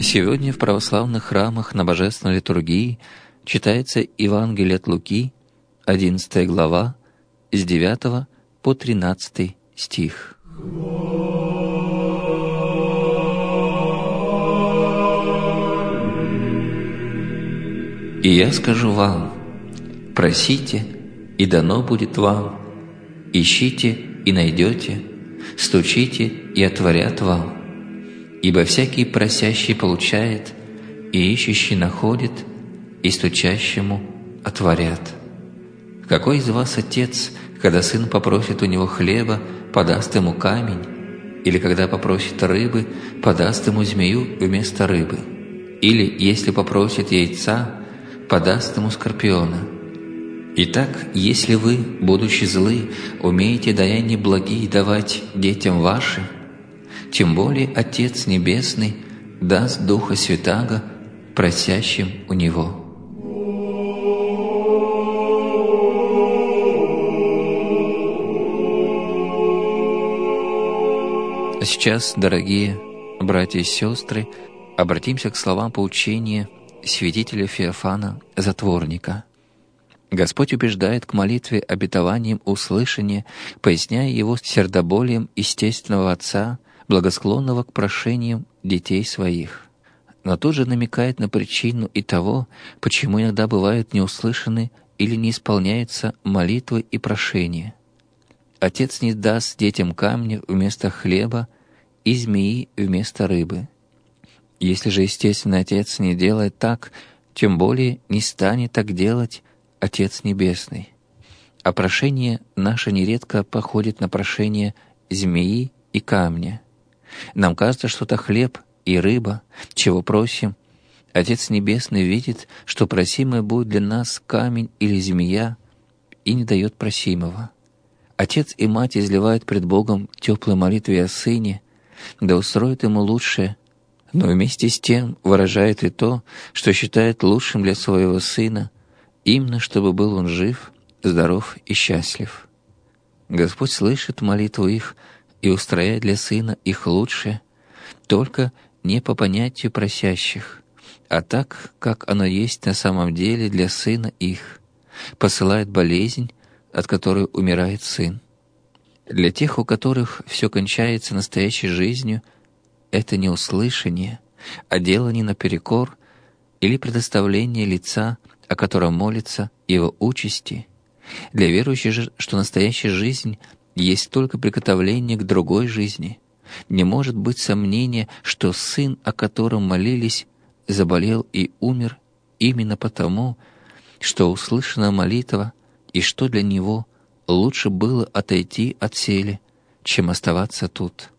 Сегодня в православных храмах на Божественной литургии читается Евангелие от Луки, 11 глава, с 9 по 13 стих. «И я скажу вам, просите, и дано будет вам, ищите, и найдете, стучите, и отворят вам. Ибо всякий просящий получает, и ищущий находит, и стучащему отворят. Какой из вас отец, когда сын попросит у него хлеба, подаст ему камень, или когда попросит рыбы, подаст ему змею вместо рыбы? Или, если попросит яйца, подаст ему скорпиона? Итак, если вы, будучи злы, умеете даяния благие давать детям вашим, тем более Отец Небесный даст Духа Святаго просящим у Него». А сейчас, дорогие братья и сестры, обратимся к словам поучения святителя Феофана Затворника. Господь убеждает к молитве обетованием услышания, поясняя его сердоболием естественного Отца, благосклонного к прошениям детей своих. Но тут же намекает на причину и того, почему иногда бывают не услышаны или не исполняются молитвы и прошения. Отец не даст детям камня вместо хлеба и змеи вместо рыбы. Если же естественный Отец не делает так, тем более не станет так делать Отец Небесный. А прошение наше нередко походит на прошение змеи и камня. Нам кажется, что это хлеб и рыба, чего просим. Отец Небесный видит, что просимое будет для нас камень или змея, и не дает просимого. Отец и мать изливают пред Богом теплые молитвы о сыне, да устроит ему лучшее, но вместе с тем выражает и то, что считает лучшим для своего сына, именно чтобы был он жив, здоров и счастлив. Господь слышит молитву их и устрояет для сына их лучшее, только не по понятию просящих, а так, как оно есть на самом деле для сына их, посылает болезнь, от которой умирает сын. Для тех, у которых все кончается настоящей жизнью, это не услышание, а делание наперекор или предоставление лица, о котором молится, его участи. Для верующих же, что настоящая жизнь есть только приготовление к другой жизни, не может быть сомнения, что сын, о котором молились, заболел и умер именно потому, что услышана молитва и что для него лучше было отойти от сели, чем оставаться тут.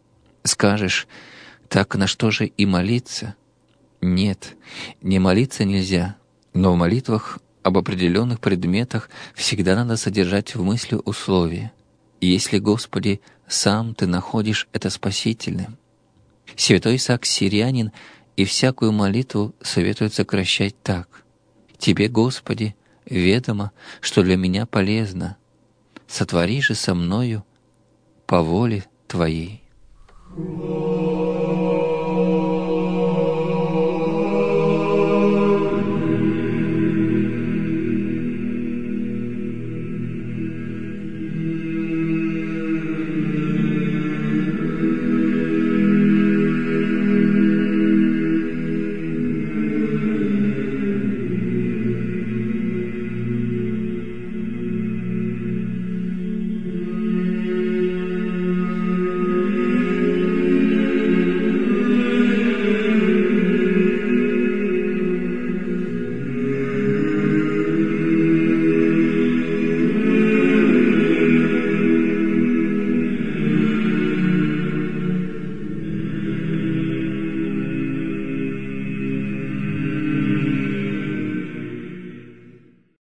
Скажешь, так на что же и молиться? Нет, не молиться нельзя, но в молитвах об определенных предметах всегда надо содержать в мысли условия. Если, Господи, сам Ты находишь это спасительным. Святой Исаак Сирянин и всякую молитву советует сокращать так: «Тебе, Господи, ведомо, что для меня полезно. Сотвори же со мною по воле Твоей».